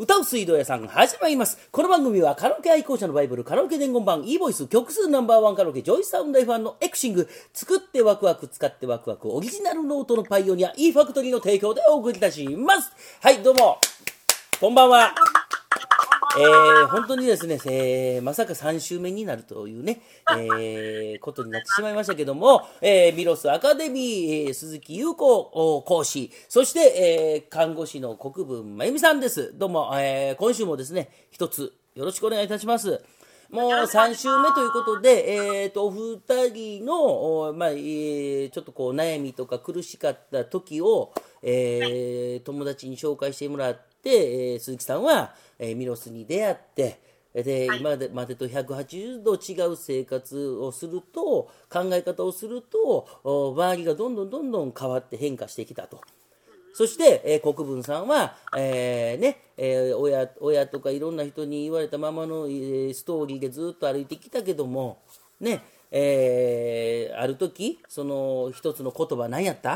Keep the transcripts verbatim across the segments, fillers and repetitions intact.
歌う水道屋さん始まります。この番組はカラオケ愛好者のバイブル、カラオケ伝言版 e ボイス曲数ナンバーワンカラオケジョイサウンド エフワン のエクシング、作ってワクワク使ってワクワクオリジナルノートのパイオニア E ファクトリーの提供でお送りいたします。はい、どうもこんばんは。えー、本当にですね、えー、まさかさん週目になるというね、えー、ことになってしまいましたけども、えー、ミロスアカデミー、えー、鈴木優子講師、そして、えー、看護師の国分真由美さんです。どうも、えー、今週もですね、一つよろしくお願いいたします。もうさん週目ということで、えーと、お二人の、まあ、えー、ちょっとこう悩みとか苦しかった時を、えー、友達に紹介してもらって、えー、鈴木さんは、えー、ミロスに出会って、で、はい、今までとひゃくはちじゅうど違う生活をすると、考え方をすると、周りがどんどんどんどん変わって変化してきたと。そして、えー、国分さんは、えーねえー、親, 親とかいろんな人に言われたままの、えー、ストーリーでずっと歩いてきたけども、ねえー、ある時その一つの言葉何やった？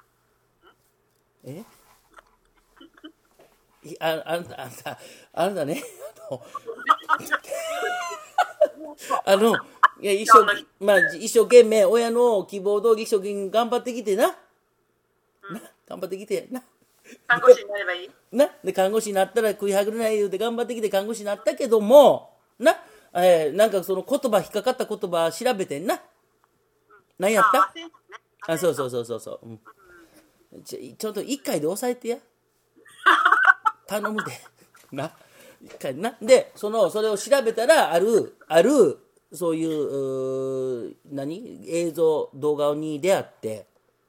えああんたあんたあんたねあのいや一生、まあ、一生懸命親の希望通り一生懸命頑張ってきてな、な頑張ってきてな看護師になればいいなで看護師になったら食いはぐれない言うて頑張ってきて看護師になったけどもな、えー、なんかその言葉引っかかった言葉調べてんな、うん、何やった？あ、そうそうそうそうそう、うんうん、ち, ちょっと一回で抑えてや頼むでな一回なでそのそれを調べたらあるあるそういう、う何映像動画に出会って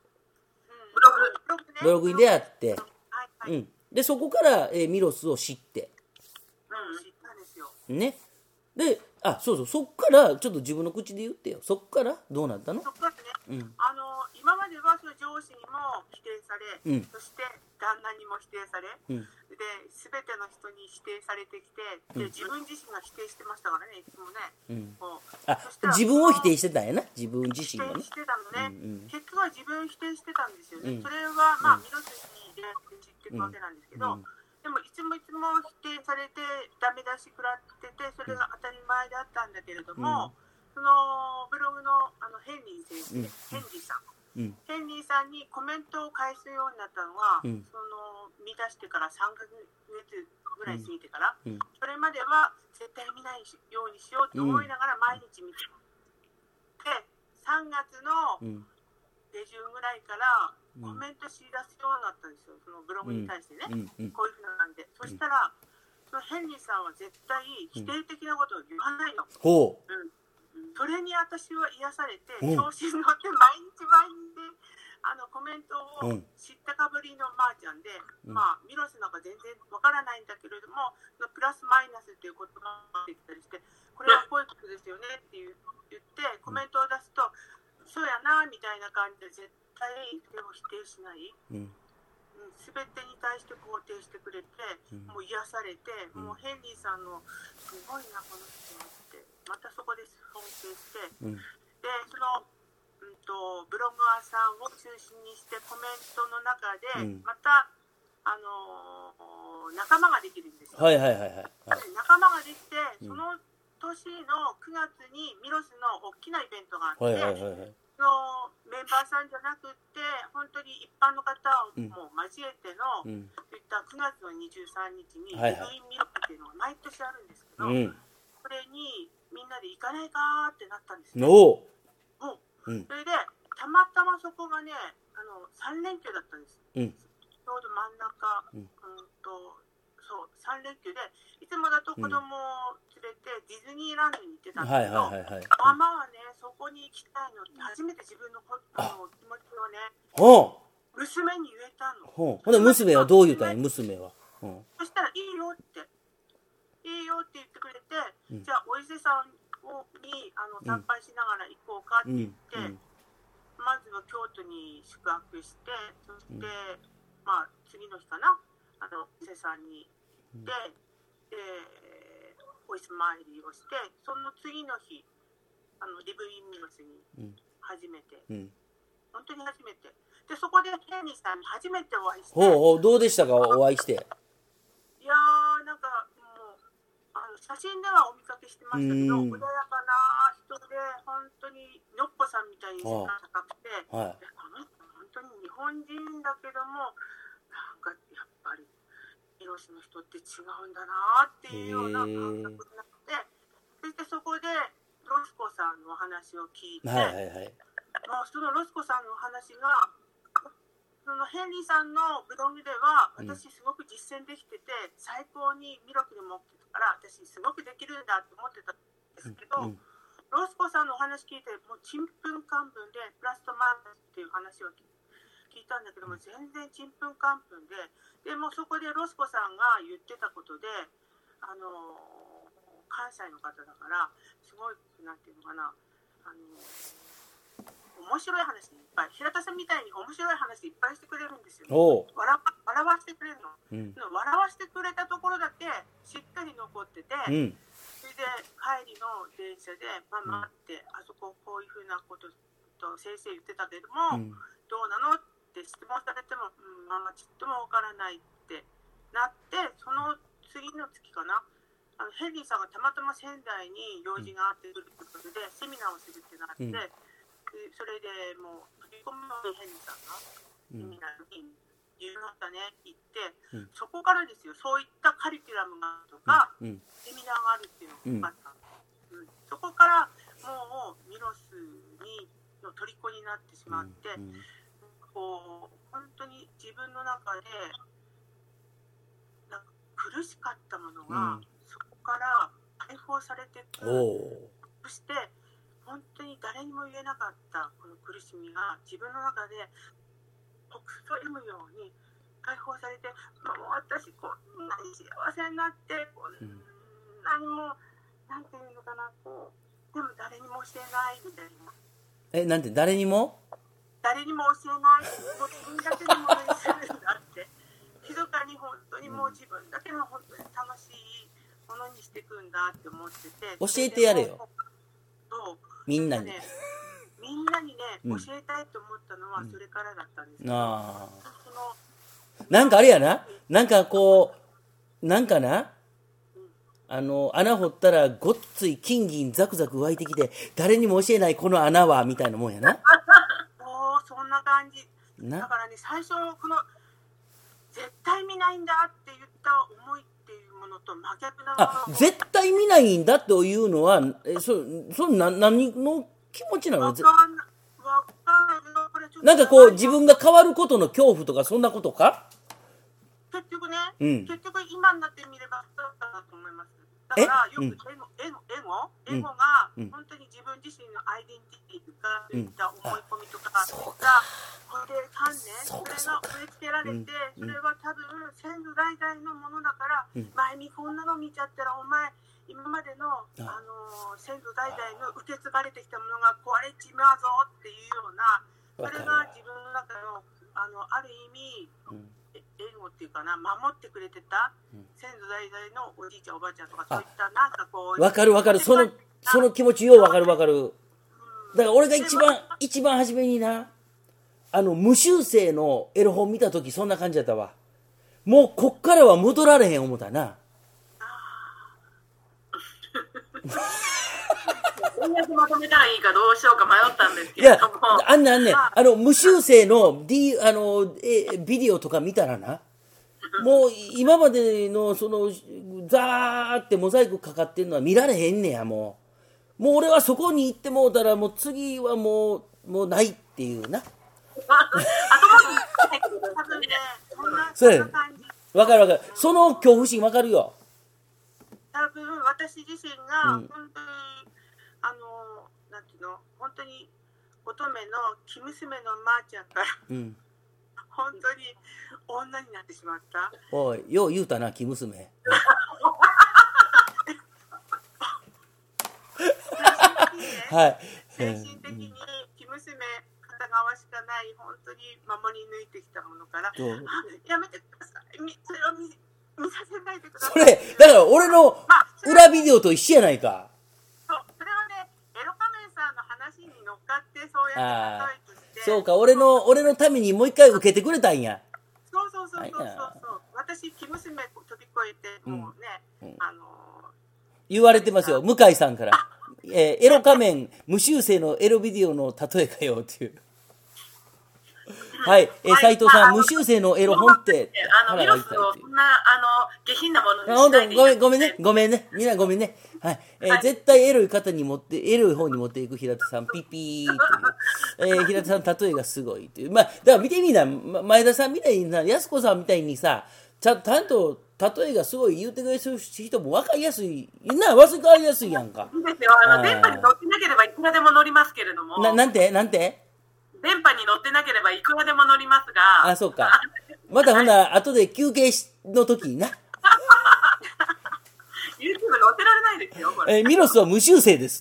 ブログに出会って、うん、でそこから、えー、ミロスを知って、 うん、知ったんですよね。で、あ、そうそう、そっからちょっと自分の口で言ってよ。そっからどうなったの？ そっからね、 うん、 あの今まではその上司にも否定され、 うん、 そして旦那にも否定され、うん、で全ての人に否定されてきて、で自分自身が否定してましたからね、いつもね、うん、こうあ、自分を否定してたんやな、自分自身をね。 否定してたのね、うんうん、結局は自分否定してたんですよね、 うん、 それはまあミロスに出会って知っていくわけなんですけど、うんうん、でもいつもいつも否定されてダメ出し食らってて、それが当たり前だったんだけれども、うん、そのブログ の, あのヘンリー先生、うん、ヘンリーさん、うん、ヘンリーさんにコメントを返すようになったのは、うん、その見出してからさんかげつぐらい過ぎてから、うん、それまでは絶対見ないようにしようと思いながら毎日見て、うん、でさんがつの下旬ぐらいからコメントし出すようになったんですよ、そのブログに対してね、うんうん、こういうふうな感じで、そしたらそのヘンリーさんは絶対否定的なことを言わないの、 ほう、 うん、それに私は癒されて調子に乗って毎日毎日であのコメントを知ったかぶりのまーちゃんで、うん、まあミロスなんか全然わからないんだけれども、プラスマイナスっていう言葉が出てきたりして、これはこういうことですよねって言ってコメントを出すと、そうやなみたいな感じで絶対それを否定しない、うん、全てに対して肯定してくれて、うん、もう癒されて、うん、もうヘンリーさんのすごいなこの人ってまたそこで尊敬して、うん、でその、うんと、ブロガーさんを中心にしてコメントの中で、うん、またあのー、仲間ができるんですよ、 はいはいはいはい、 仲間ができて、その年のくがつにミロスの大きなイベントがあって、はいはいはいはい、のメンバーさんじゃなくって本当に一般の方をも交えての、うん、いったくがつのにじゅうさんにちにリブインミルクっていうのが毎年あるんですけど、はいはい、これにみんなで行かないかってなったんですね。 おう、うん、それでたまたまそこがねあのさんれんきゅうだったんです、うん、ちょうど真ん中、うんうんとそうさんれんきゅうでいつもだと子供を連れてディズニーランドに行ってたんですけど、はいはいはいはい、ママはねそこに行きたいのって初めて自分のあの気持ちをね、 ほう娘に言えたの。 ほうほんで娘はどう言ったんや娘は、 うん、そしたらいいよっていいよって言ってくれて、うん、じゃあお伊勢さんをにあの参拝しながら行こうかって言って、うんうん、まずは京都に宿泊して、そして、うん、まあ次の日かなあの伊勢さんに行って、うん、でお伊勢参りをして、その次の日あのリブインミロスに初めて、うん、本当に初めてでそこでヘンリーさんに初めてお会いして、 ほうほうどうでしたかお会いして。 いやー写真ではお見かけしてましたけど、 うん穏やかな人で、本当にのっぽさんみたいに背が高くて、 はい、 でこの人本当に日本人だけども、なんかやっぱり広島の人って違うんだなっていうような感覚になって、そしてそこでロスコさんのお話を聞いて、 はいはいはい、 もうそのロスコさんのお話が、そのヘンリーさんのブログでは私すごく実践できてて、うん、最高にミラクルも起きてたから私すごくできるんだと思ってたんですけど、うんうん、ロスコさんのお話聞いてもうちんぷんかんぷんでプラスとマイナスっていう話を聞いたんだけども、全然ちんぷんかんぷんで、でもそこでロスコさんが言ってたことで、あの関西の方だからすごいなんていうのかな、あの面白い話いっぱい、平田さんみたいに面白い話いっぱいしてくれるんですよ、ね、笑, 笑わせてくれるの、うん、笑わせてくれたところだけしっかり残ってて、うん、それで帰りの電車で、まあ、待って、うん、あそここういうふうなことと先生言ってたけども、うん、どうなのって質問されても、うん、まあちょっともわからないってなって、その次の月かな、あのヘンリーさんがたまたま仙台に用事があってくることで、セミナーをするってなって、うん、それでもう飛び込むのにヘンリーさんがセミナーに言うのだね行って、うん、そこからですよ、そういったカリキュラムがとか、うん、セミナーがあるっていうのが分かった、うんうん、そこからもうミロスにの虜になってしまって、うんうん、こう本当に自分の中でなんか苦しかったものが、うん、そこから解放されていく。そして本当に誰にも言えなかったこの苦しみが自分の中でほくそ笑むように解放されて、まあ、もう私こんなに幸せになってこんなにも、うん、なんていうのかな、こうでも誰にも教えないみたいな。 え、なんて誰にも誰にも教えない、もう自分だけのものにするんだってひそかに本当にもう自分だけの本当に楽しいものにしていくんだって思ってて、 教えてやれよみんなに、 ね、みんなにね、うん、教えたいと思ったのはそれからだったんですけど、うん、あなんかあれやな、なんかこうなんかな、うん、あの穴掘ったらごっつい金銀ザクザク湧いてきて誰にも教えないこの穴はみたいなもんやなもうそんな感じだからね、最初この絶対見ないんだって言った思いっていうものと真逆なもの。 あ、絶対見ないんだというのはえそそな何の気持ちなの？ わかんないわかんないけど、これちょっとなんかこう自分が変わることの恐怖とかそんなことか？ 結局ね、 うん、 結局今になってみればそうだなと思います。だからよくエゴ、エゴ、エゴ、エゴが本当に自分自身のアイデンティティとかそういった思い込みとかが固定観念、それが植え付けられて、それは多分先祖代々のものだから、前にこんなの見ちゃったらお前今までの、あの先祖代々の受け継がれてきたものが壊れちまうぞっていうような、それが自分の中の あのある意味、うんエゴっていうかな、守ってくれてた先祖代々のおじいちゃんおばあちゃんとかそういったなんかこうわかるわかる、そのその気持ちようわかるわかる。だから俺が一番一番初めになあの無修正のエロ本見た時そんな感じだったわ。もうこっからは戻られへん思ったな。 まとめたらいいかどうしようか迷ったんですけれども、いやあんねんあんねん、あの無修正の、D、あのえビデオとか見たらな、もう今までのそのザーってモザイクかかってるのは見られへんねや。もうもう俺はそこに行ってもうたらもう次はもうもうないっていうな。そうやね、わかるわかる、その恐怖心わかるよ。 多分私自身が本当に、うん、あのなんていうの、本当に乙女の生娘のまーちゃんから、うん、本当に女になってしまった。 おい、よう言うたな、生娘。はい。 精神的に生娘片側しかない本当に守り抜いてきたものから、うん、あ、やめてください。それを見見させないでください。 それだから俺の裏ビデオと一緒やないか。 そう、それはね、エロ仮面さんの話に乗っかってそうやって例えとして、 そうか、俺の俺のためにもう一回受けてくれたんや。 そうそうそうそうそうそう。私生娘飛び越えてもうね、うんうん、あの言われてますよ、向井さんから。えー、エロ仮面、無修正のエロビデオの例えかよっていう。はい、えー、斉藤さん、無修正のエロ本って、 あの、ミロスをそんな、あの、下品なものにしないで。 ごめん、ごめんね、ごめんね、みんなごめんね。はい、えーはい、絶対エロい方に持って、エロい方に持っていく平田さん、ピピーという、えー、平田さん、例えがすごいという。まあ、だから見てみな、前田さんみたいにな、安子さんみたいにさ、ちゃんと、例えがすごい言うてくれる人も分かりやすい、な、分かりやすいやんか。 いいですよ、あの、電波に乗ってなければいくらでも乗りますけれども。 な、なんてなんて電波に乗ってなければいくらでも乗りますが。 あ、そうか。またほんなら、後で休憩の時にな。 YouTube 載せられないですよ、これ。 えー、ミロスは無修正です。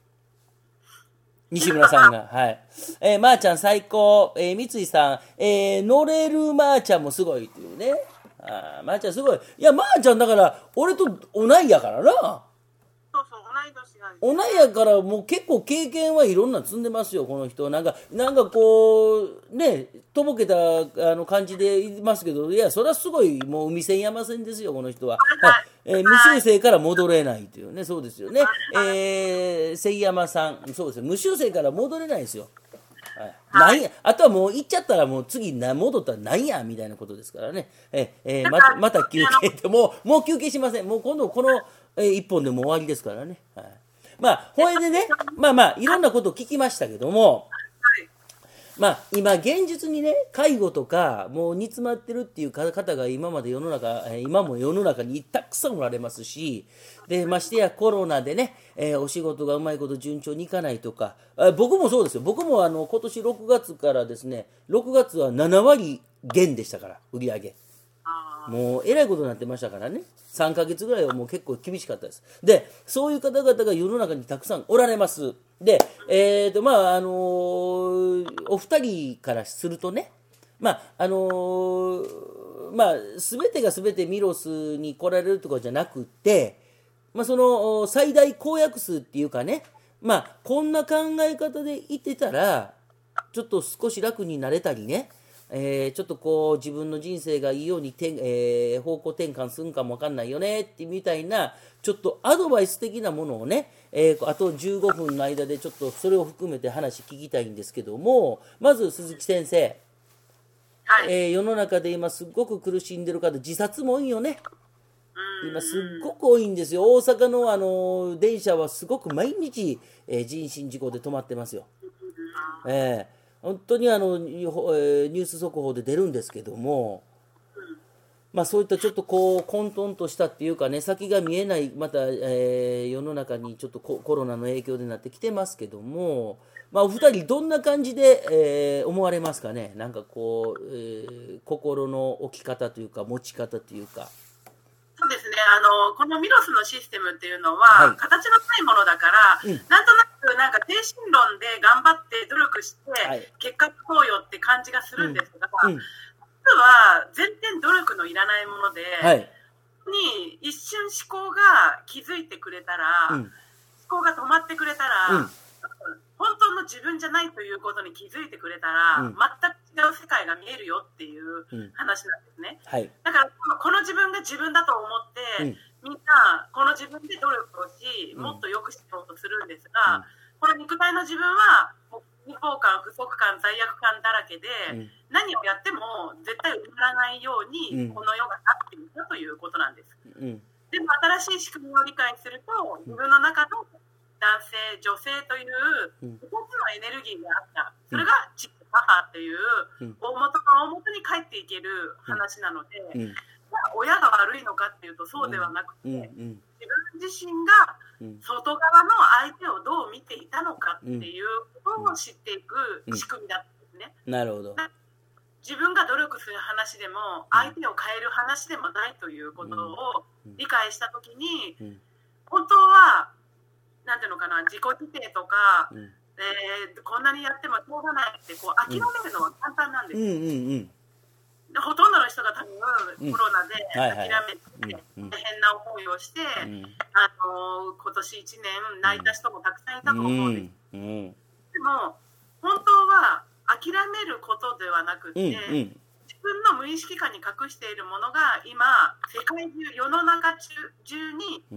西村さんが。はい。えー、まーちゃん最高。えー、三井さん、えー、乗れるまーちゃんもすごいっていうね。あー、まーちゃんすごい。いや、まーちゃんだから、俺と同いやからな。 そうそう、同い年なんです。 同いやからもう結構経験はいろんな積んでますよ、この人。なんか、なんかこう、ね、とぼけたあの感じで言いますけど、いや、それはすごい、もう海線山線ですよ、この人は。はい。えー、無修正から戻れないというね、そうですよね。えー、関山さん、そうですよ、無修正から戻れないですよ。はい、なんや、あとはもう行っちゃったらもう次な戻ったらなんやみたいなことですからね。ええー、またまた休憩ってもうもう休憩しません。もう今度この、えー、一本でもう終わりですからね。はい、まあほいでね、まあまあいろんなことを聞きましたけども、まあ今現実にね介護とかもう煮詰まってるっていう方が今まで世の中、えー、今も世の中にたくさんおられますし、でましてやコロナでね、えー、お仕事がうまいこと順調にいかないとか、あ僕もそうですよ。僕もあの今年ろくがつからですね、ろくがつはななわり減でしたから、売り上げもうえらいことになってましたからね。さんかげつぐらいはもう結構厳しかったです。でそういう方々が世の中にたくさんおられます。でえーとまああのー、お二人からするとね、まああのー、まあ全てが全てミロスに来られるとかじゃなくて、まあ、その最大公約数っていうかね、まあこんな考え方でいってたらちょっと少し楽になれたりね、えー、ちょっとこう自分の人生がいいようにてん、えー、方向転換するんかもわかんないよねってみたいなちょっとアドバイス的なものをね、えー、あとじゅうごふんの間でちょっとそれを含めて話聞きたいんですけども、まず鈴木先生、はい、えー、世の中で今すごく苦しんでる方、自殺も多いよね。今すっごく多いんですよ。大阪のあの電車はすごく毎日、えー、人身事故で止まってますよ。えー、本当にあの、えー、ニュース速報で出るんですけども、まあそういったちょっとこう混沌としたっていうかね、先が見えないまた、えー、世の中にちょっと コ, コロナの影響でなってきてますけども、まあお二人どんな感じで、えー、思われますかね。なんかこう、えー、心の置き方というか持ち方というか。 そうですね、あのこのミロスのシステムっていうのは、はい、形のないものだから、うん、なんとなくなんか精神論で頑張って努力して、はい、結果こうよって感じがするんですが、うんうん、実は全然努力のいらないもので、はい、に一瞬思考が気づいてくれたら、うん、思考が止まってくれたら、うん、本当の自分じゃないということに気づいてくれたら、うん、全く違う世界が見えるよっていう話なんですね、うんはい、だからこの自分が自分だと思って、うん、みんなこの自分で努力をし、もっと良くしようとするんですが、うん、この肉体の自分は無法感、不足感、罪悪感だらけで、うん、何をやっても絶対埋まらないように、この世がなっているということなんです、うん、でも新しい仕組みを理解すると、自分の中の男性、女性というふたつのエネルギーがあった。それが父、母という大元の大元に帰っていける話なので、うん、親が悪いのかっていうとそうではなくて、うんうん、自分自身が外側の相手をどう見ていたのかっていうことを知っていく仕組みだったんですね。 なるほど。 自分が努力する話でも相手を変える話でもないということを理解したときに、本当はなんていうのかな、自己否定とか、うんえー、こんなにやってもしょうがないってこう諦めるのは簡単なんです、うんうんうん、でほとんどの人が多分コロナで諦めて大変な思いをして、うんあのー、今年いちねん泣いた人もたくさんいたと思うんです、うんうん、でも本当は諦めることではなくて、うんうん、自分の無意識下に隠しているものが今世界中世の中中に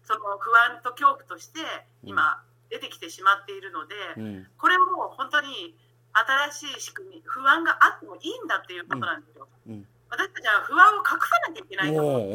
その不安と恐怖として今出てきてしまっているので、うん、これも本当に新しい仕組み、不安があってもいいんだっていうことなんですよ、うんうん、私たちは不安を隠さなきゃいけないと思って、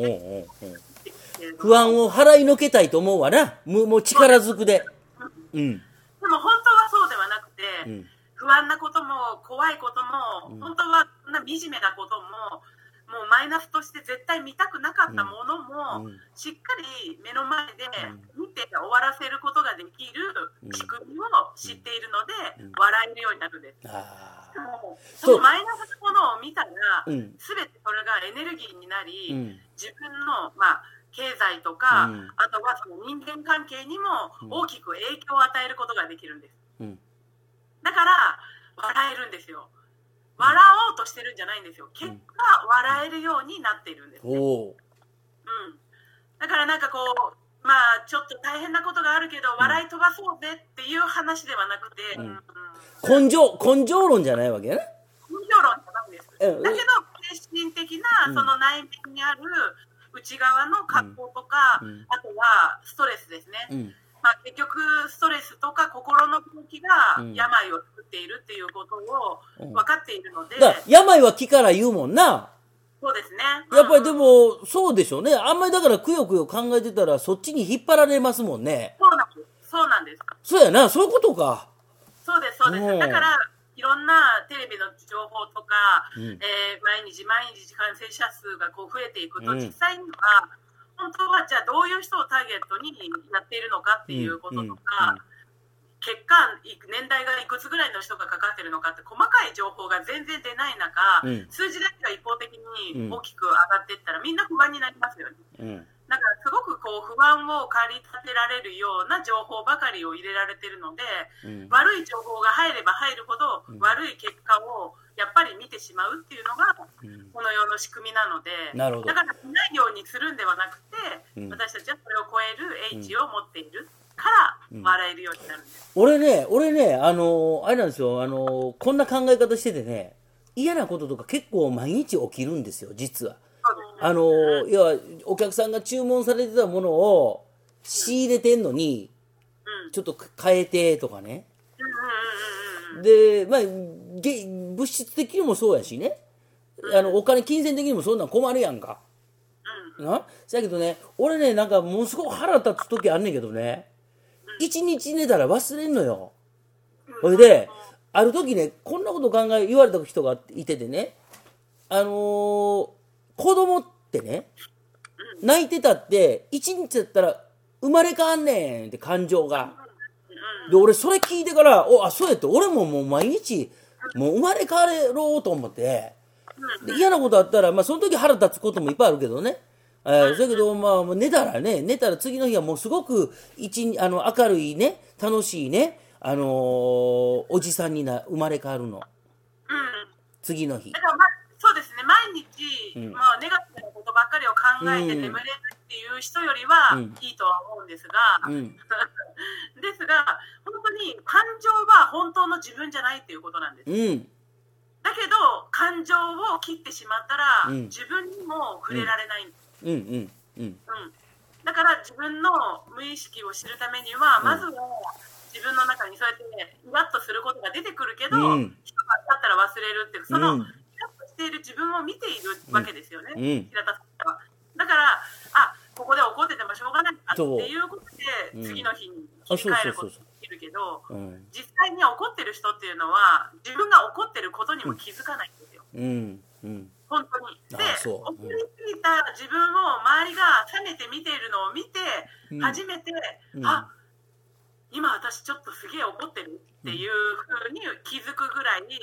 不安を払いのけたいと思うわな、もう力ずくで、うん、 でも本当はそうではなくて、うん、不安なことも怖いことも、うん、本当はそんな惨めなことももうマイナスとして絶対見たくなかったものも、うん、しっかり目の前で見て終わらせることができる仕組みを知っているので、うん、笑えるようになるんです。あもうそのマイナスなものを見たら、うん、全てそれがエネルギーになり、うん、自分の、まあ、経済とか、うん、あとはその人間関係にも大きく影響を与えることができるんです、うん、だから笑えるんですよ。笑おうとしてるんじゃないんですよ。結果、笑えるようになっているんですね。おうん、だからなんかこう、まあちょっと大変なことがあるけど、笑い飛ばそうぜっていう話ではなくて、 うん、根性、根性論じゃないわけね。 根性論じゃないんです。だけど、精神的な、その内面にある内側の葛藤とか、うん、あとはストレスですね。うんまあ、結局ストレスとか心の病気が病を作っているっていうことを分かっているので、うん、だ病は気から言うもんな。 そうですね、 やっぱりでもそうでしょうね。あんまりだからくよくよ考えてたらそっちに引っ張られますもんね。 そうなんです。そうなんです。 そうやな、そういうことか。 そうですそうです、うん、だからいろんなテレビの情報とか、うんえー、毎日毎日感染者数がこう増えていくと、うん、実際には本当はじゃあどういう人をターゲットにやっているのかっていうこととか、うんうん、結果年代がいくつぐらいの人がかかっているのかって細かい情報が全然出ない中、うん、数字だけが一方的に大きく上がっていったらみんな不安になりますよね、うん、だからすごくこう不安を駆り立てられるような情報ばかりを入れられているので、うん、悪い情報が入れば入るほど悪い結果をやっぱり見てしまうっていうのがこの世の仕組みなので、なるほど。だから見ないようにするんではなくて、うん、私たちはそれを超える H を持っているから笑えるようになるんです、 うん、俺ね俺ねあのー、あれなんですよ、あのー、こんな考え方しててね、嫌なこととか結構毎日起きるんですよ実は。あのー、要はお客さんが注文されてたものを仕入れてんのに、うん、ちょっと変えてとかね、うん、でまあ物質的にもそうやしね、あのお金金銭的にもそんなん困るやんか、うん、なだけどね、俺ねなんかものすごく腹立つ時あんねんけどね、一日寝たら忘れんのよ。それである時ねこんなこと考え言われた人がいててね、あのー、子供ってね泣いてたって一日だったら生まれ変わんねんって感情が。で俺それ聞いてからおあそうやって俺ももう毎日もう生まれ変わろうと思って、で嫌なことあったら、まあ、その時腹立つこともいっぱいあるけどね、えー、だけど、まあ、寝たらね寝たら次の日はもうすごく一あの明るいね楽しいね、あのー、おじさんにな生まれ変わるの、うん、次の日だから、ま、そうですね毎日、うんまあ、ネガティブなことばっかりを考えて眠れないっていう人よりはいいとは思うんですが、うんうん、ですが本当に感情は本当の自分じゃないっていうことなんです、うんだけど感情を切ってしまったら、うん、自分にも触れられないんです、うんうんうんうん、だから自分の無意識を知るためには、うん、まずは自分の中にそうやってねイラッとすることが出てくるけど、うん、人がだったら忘れるっていうその、うん、イラッとしている自分を見ているわけですよね、うん、平田さんは。だからあここで怒っててもしょうがないっていうことで次の日に切り替えることができるけど、実際に怒ってる人っていうのは自分が怒ってることにも気づかないんですよ、うんうん、本当に。で、怒りすぎた自分を周りが冷めて見ているのを見て、うん、初めて、うん、あ今私ちょっとすげえ怒ってるっていう風に気づくぐらい、うん、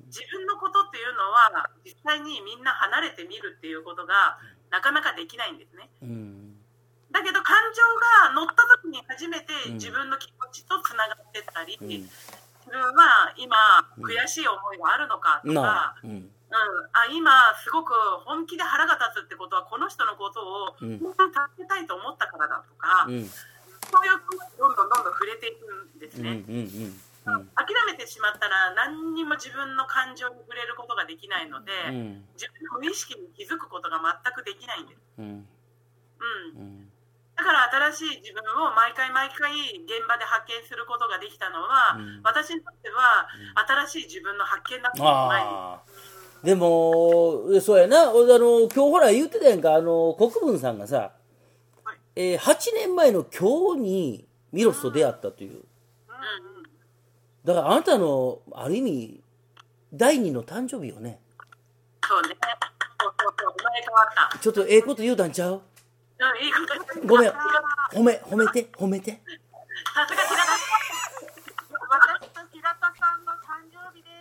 自分のことっていうのは実際にみんな離れてみるっていうことがなかなかできないんですね、うん、だけど感情が乗った時に初めて自分の気持ちとつながってったり、うん、自分は今悔しい思いがあるのかとか、うんうん、あ今すごく本気で腹が立つってことはこの人のことを本当に助けたいと思ったからだとか、うん、そういうことにどんどんどんどん触れていくんですね、うんうんうんうん、諦めてしまったら何にも自分の感情に触れることができないので、うん、自分の無意識に気づくことが全くできないんです、うんうん、だから新しい自分を毎回毎回現場で発見することができたのは、うん、私にとっては新しい自分の発見だったの毎日。 でもそうやな、あの今日ほら言ってたやんか、あの国分さんがさ、はい、えー、はちねんまえの今日にミロスと出会ったという、うんうん、だからあなたのある意味だいにの誕生日よね。 そうね、そうそうそう、生まれ変わった。 ちょっとええこと言うたんちゃう？ うん、いいこと言う。 ごめん、褒め褒めて褒めて。 さすが平田さん。私と平田さんの誕生日です。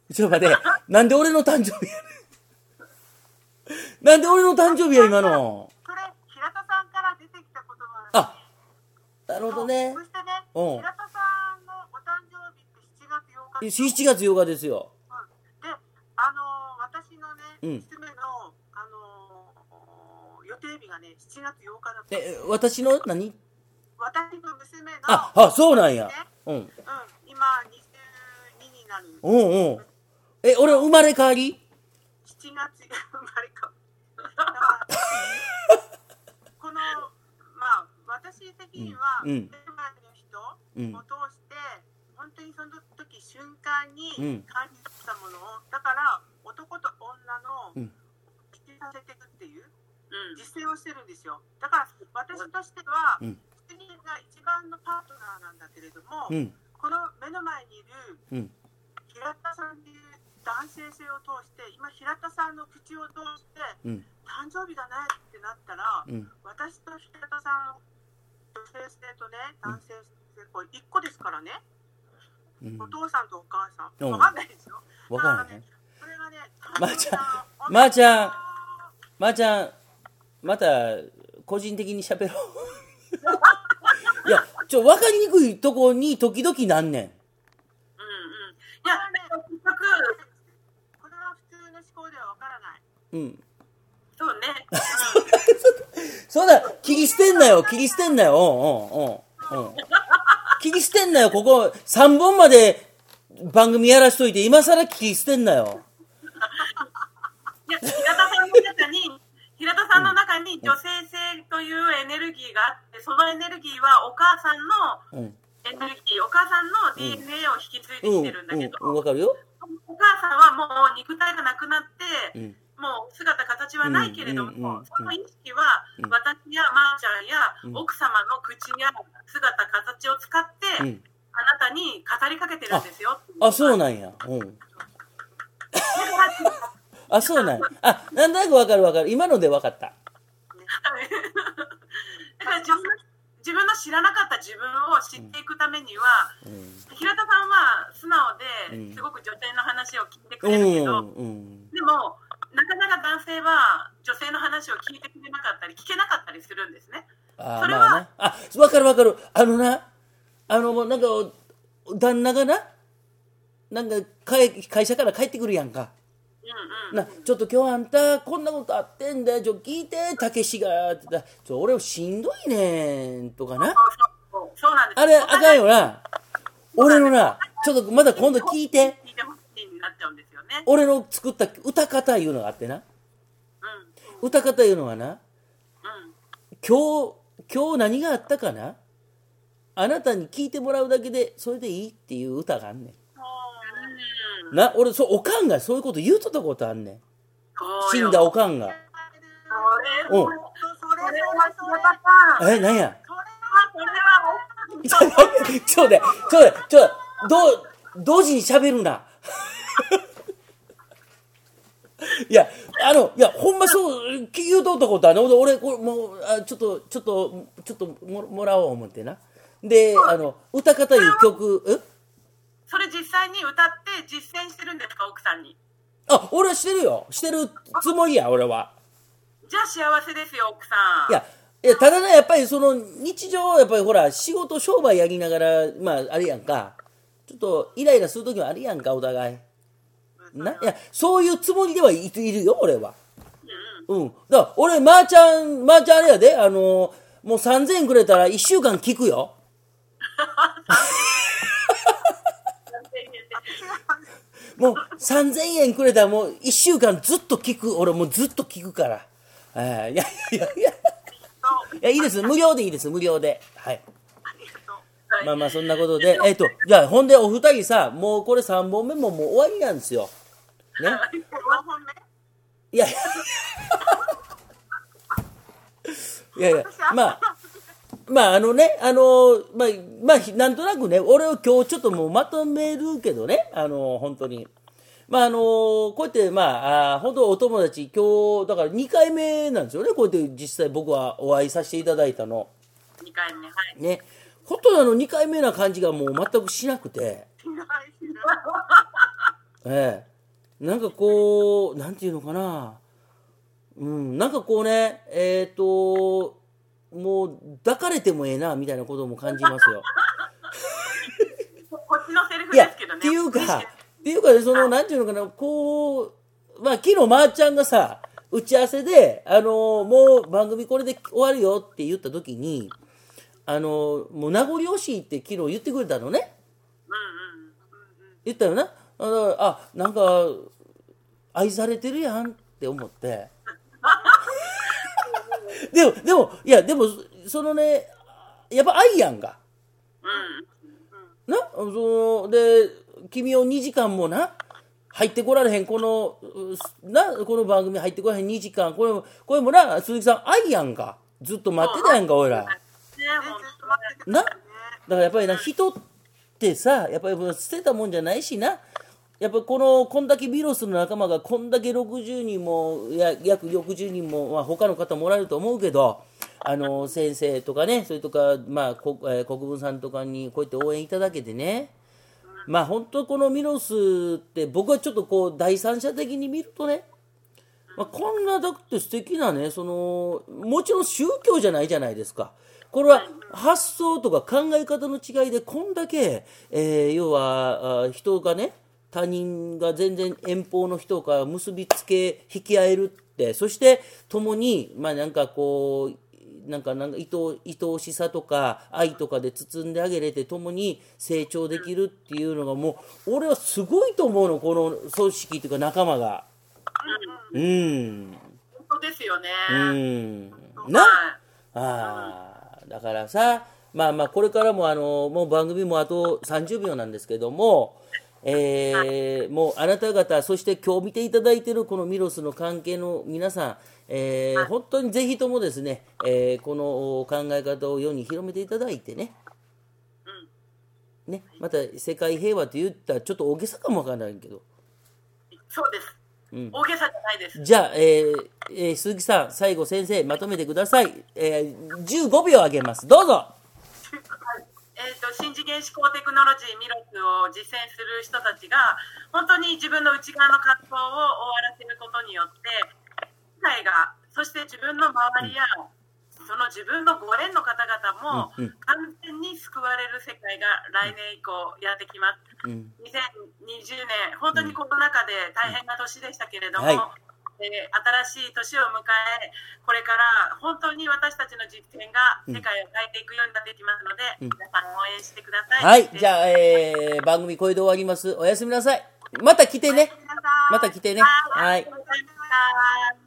ちょっと待って、なんで俺の誕生日やねん。なんで俺の誕生日や今の。 それ平田さんから出てきた言葉。 あ、なるほどね。 そしてね、うん、平田さんのお誕生日ってしちがつようか。 しちがつようかですよ。 うん、で、あのー、私のね、 うん、 娘のあのー、予定日がねしちがつようかだった。 え、私の何？ 私の娘の。 あ、あ、そうなんや。うん。うん、 今にじゅうにになる。 うんうん。え、俺生まれ変わり？ しちがつ生まれ変わり。このまあ私的には目の前の人を通して、うん、本当にその時瞬間に感じたものを、だから男と女の引きさせていくっていう実践をしてるんですよ。だから私としては、うん、次が一番のパートナーなんだけれども、うん、この目の前にいる平田さんという男性性を通して、今平田さんの口を通して、うん、誕生日だねってなったら、うん、私と平田さんの女性性とね男性性、これいっこですからね、うん、お父さんとお母さん、わかんないですよ。 わかんない。 それがね、 まーちゃん、まーちゃん、まーちゃん、また個人的に喋ろう。いや、ちょ分かりにくいとこに時々なんねん。うんうん。いやね、結局これは普通の思考では分からない。うん。そうね。 うん、そうだ、切り捨てんなよ、切り捨てんなよ。うんうんうんうん。切り捨てんなよ、ここさんぼんまで番組やらしといて、今更切り捨てんなよ。 いや、平田さんの中に、平田さんの中に女性性というエネルギーがあって、そのエネルギーはお母さんのエネルギー、お母さんの ディーエヌエー を引き継いできてるんだけど、 うんうんうん、わかるよ。 お母さんはもう肉体がなくなって、うん、もう姿形はないけれども、うんうんうん、その意識は、うん、私やまーちゃんや、うん、奥様の口や姿形を使って、うん、あなたに語りかけてるんですよ。 あ、あ、そうなんや。うん。あ、そうなんや。あ、なんとなくわかるわかる。今のでわかった。 だから自分の、自分の知らなかった自分を知っていくためには、うん、平田さんは素直ですごく女性の話を聞いてくれるけど、うんうん、でもなかなか男性は女性の話を聞いてくれなかったり聞けなかったりするんですね。 あ、それは、まあね、あ、わかるわかる。あのな、あのもうなんか旦那がな、なんか会会社から帰ってくるやんか。うんうん、な、ちょっと今日あんたこんなことあってんだよ、ちょっと聞いて、たけしがって言ったら、ちょ俺をしんどいねんとかな。 そうそうそうなんです。 あれあかんよな。俺のな、ちょっとまだ今度聞いて。 聞いてほしいになっちゃうんですよね。 俺の作った歌方いうのがあってな。うん、歌方いうのはな、うん、今日今日何があったかな。あなたに聞いてもらうだけでそれでいいっていう歌があんねん。な、俺そうおかんがそういうこと言うとったことあんねん。死んだおかんが。うん。え、なんや。ちょっとね、ちょっとね、ちょっとどう同時に喋るな。いや、あの、いや、ほんまそう、言うとったことあるの。俺、これもう、あちょっと、ちょっと、ちょっとも、もらおう思ってな。で、あの、歌方いう曲、えそれ実際に歌って実践してるんですか、奥さんに。 あ、俺はしてるよ。してるつもりや、俺は。 じゃあ幸せですよ、奥さん。 いや、いや、ただね、やっぱりその、日常、やっぱりほら、仕事、商売やりながら、まあ、あれやんか。ちょっと、イライラするときはあるやんか、お互い。な、いや、そういうつもりではい、いるよ、俺は。うん。うん。だから、俺、まーちゃん、まーちゃんあれやで、あの、もうさんぜんえんくれたらいっしゅうかん聞くよ。もうさんぜんえんくれたらもういっしゅうかんずっと聞く。俺もうずっと聞くから。あ、いやいやいやいやいや、いいです。無料でいいです。無料で。はい。 ありがとう。 まあまあ、そんなことで。えっと、じゃあ、ほんで、お二人さ、もうこれさんぼんめももう終わりなんですよ。ね。 よんほんめいやいや。いやいや、まあ、まあ、あのね、あの、まあ、まあ、なんとなくね、俺を今日ちょっともうまとめるけどね、あの、本当に。まあ、あの、こうやって、まあ、あ本当お友達、今日、だからにかいめなんですよね、こうやって実際僕はお会いさせていただいたの。 にかいめ、はい。 ね。本当にあの、にかいめな感じがもう全くしなくて、ええ。なんかこう、なんていうのかな、うん、なんかこうね、えっと、もう抱かれてもええなみたいなことも感じますよ。 こっちのセリフいや、 ですけどね。 っていうか、っていうかね、その、なんていうのかな、こう、まあ、昨日、まーちゃんがさ、打ち合わせで、あのもう番組これで終わるよって言った時に、あのもう名残惜しいって昨日言ってくれたのね。 うんうんうんうん。 言ったよな。あ、あ、なんか、愛されてるやんって思って。でも、でも、いや、でも、そのね、やっぱ愛やんか。 うん。 な、その、で、君をにじかんもな、入ってこられへん、この、な、この番組入ってこられへんにじかん、これも、これもな、鈴木さん、愛やんか。ずっと待ってたやんか、俺ら。な、だからやっぱりな、人ってさ、やっぱり捨てたもんじゃないしな。やっぱこのこんだけビロスの仲間がこんだけろくじゅうにんもや約ろくじゅうにんも、まあ、他の方もらえると思うけど、あの先生とかね、それとか、まあこえー、国分さんとかにこうやって応援いただけてね、まあ本当このミロスって僕はちょっとこう第三者的に見るとね、まあ、こんなだって素敵なね、そのもちろん宗教じゃないじゃないですか。これは発想とか考え方の違いでこんだけ、えー、要はあ人がね、他人が全然遠方の人から結びつけ引き合えるって、そして共にまあなんかこうなんかなんか愛おしさとか愛とかで包んであげれて共に成長できるっていうのがもう俺はすごいと思うの、この組織というか仲間が。うん。 本当ですよね。 うん。な。ああ、だからさ、まあまあこれからもあのもう番組もあとさんじゅうびょうなんですけども。えー、もうあなた方、そして今日見ていただいているこのミロスの関係の皆さん、えー、本当にぜひともですね、えー、この考え方を世に広めていただいてね、ね、また世界平和と言ったらちょっと大げさかもわからないけど、 そうです、うん、大げさじゃないです。 じゃあ、えーえー、鈴木さん、最後先生まとめてください。えー、じゅうごびょうあげます。どうぞ。 えー、と新次元思考テクノロジーミロスを実践する人たちが本当に自分の内側の活動を終わらせることによって世界が、そして自分の周りや、うん、その自分のご縁の方々も完全に救われる世界が来年以降やってきます、うん、にせんにじゅうねん本当にコロナ禍で大変な年でしたけれども、うん、はい、えー、新しい年を迎え、これから本当に私たちの実践が世界を変えていくようになってきますので、うん、皆さん応援してください。 はい、じゃあ、えー、番組これで終わります。おやすみなさい。また来てね。また来てね。はい。ありがとうございました。